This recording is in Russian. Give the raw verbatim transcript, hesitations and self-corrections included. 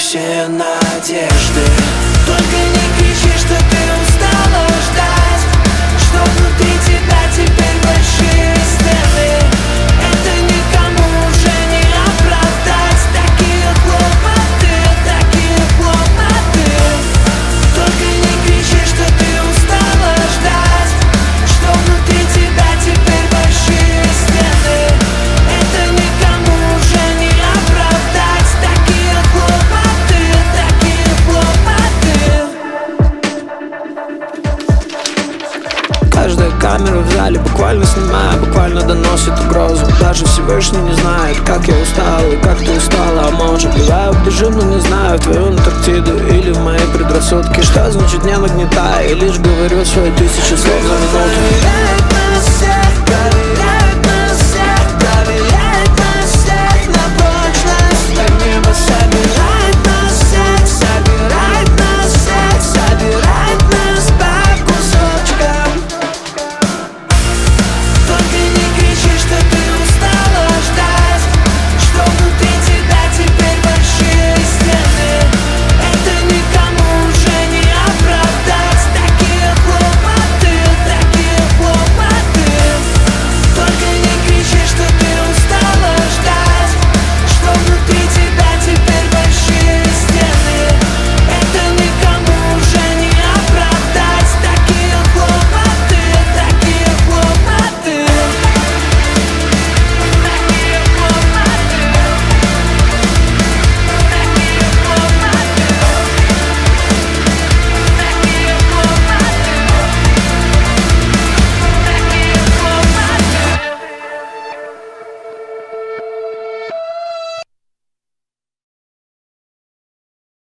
все надежды. Только не кричи, что ты устала ждать, что внутри тебя теперь большие стены. Это никому уже не оправдать. Такие хлопоты, такие хлопоты. Только не кричи, что ты устала ждать, что внутри тебя теперь большие стены. Это никому уже не оправдать. Такие хлопоты, такие хлопоты. Каждая камера в зале буквально снимает, буквально доносит угрозу. Даже Всевышний не знает, как я устал и как ты устала. А может, бываю бежим, но не знаю, в твою Антарктиду или в мои предрассудки. Что значит не нагнетай, я лишь говорю свои тысячи слов за минуту.